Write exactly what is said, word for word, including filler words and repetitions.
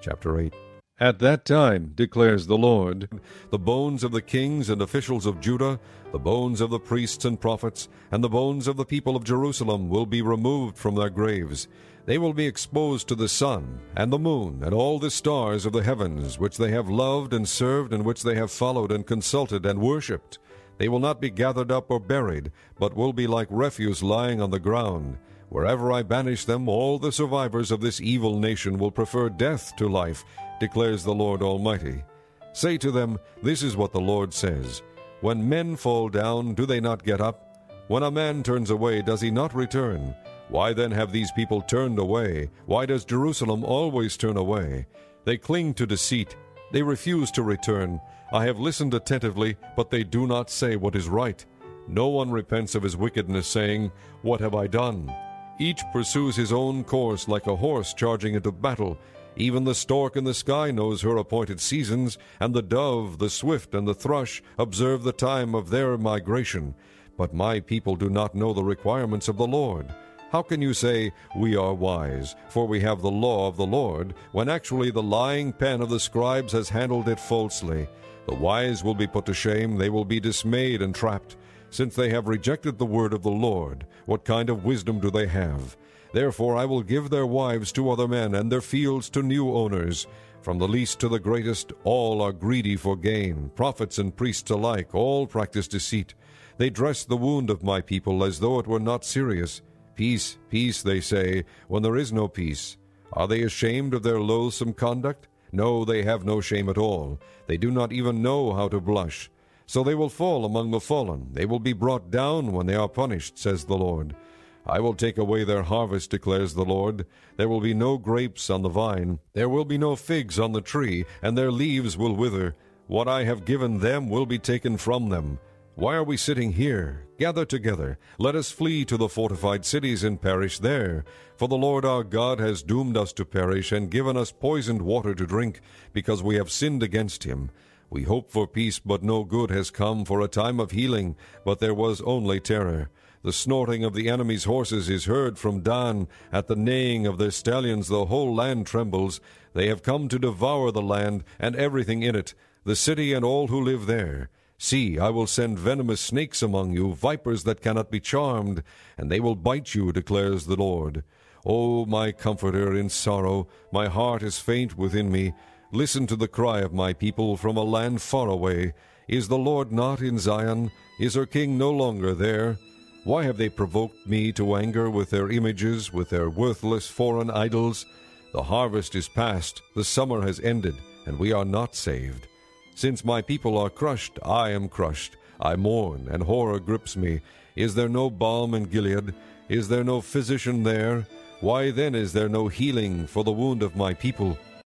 Chapter eight. At that time, declares the Lord, the bones of the kings and officials of Judah, the bones of the priests and prophets, and the bones of the people of Jerusalem will be removed from their graves. They will be exposed to the sun, and the moon, and all the stars of the heavens, which they have loved and served, and which they have followed and consulted and worshipped. They will not be gathered up or buried, but will be like refuse lying on the ground. Wherever I banish them, all the survivors of this evil nation will prefer death to life, declares the Lord Almighty. Say to them, this is what the Lord says. When men fall down, do they not get up? When a man turns away, does he not return? Why then have these people turned away? Why does Jerusalem always turn away? They cling to deceit. They refuse to return. I have listened attentively, but they do not say what is right. No one repents of his wickedness, saying, what have I done? Each pursues his own course like a horse charging into battle. Even the stork in the sky knows her appointed seasons, and the dove, the swift, and the thrush observe the time of their migration. But my people do not know the requirements of the Lord. How can you say, we are wise, for we have the law of the Lord, when actually the lying pen of the scribes has handled it falsely? The wise will be put to shame, they will be dismayed and trapped. Since they have rejected the word of the Lord, what kind of wisdom do they have? Therefore I will give their wives to other men, and their fields to new owners. From the least to the greatest, all are greedy for gain. Prophets and priests alike, all practice deceit. They dress the wound of my people as though it were not serious. Peace, peace, they say, when there is no peace. Are they ashamed of their loathsome conduct? No, they have no shame at all. They do not even know how to blush. So they will fall among the fallen. They will be brought down when they are punished, says the Lord. I will take away their harvest, declares the Lord. There will be no grapes on the vine. There will be no figs on the tree, and their leaves will wither. What I have given them will be taken from them. Why are we sitting here? Gather together. Let us flee to the fortified cities and perish there. For the Lord our God has doomed us to perish and given us poisoned water to drink, because we have sinned against him. We hoped for peace, but no good has come, for a time of healing, but there was only terror. The snorting of the enemy's horses is heard from Dan. At the neighing of their stallions the whole land trembles. They have come to devour the land and everything in it, the city and all who live there. See, I will send venomous snakes among you, vipers that cannot be charmed, and they will bite you, declares the Lord. O my comforter in sorrow, my heart is faint within me. Listen to the cry of my people from a land far away. Is the Lord not in Zion? Is her king no longer there? Why have they provoked me to anger with their images, with their worthless foreign idols? The harvest is past, the summer has ended, and we are not saved. Since my people are crushed, I am crushed. I mourn, and horror grips me. Is there no balm in Gilead? Is there no physician there? Why then is there no healing for the wound of my people?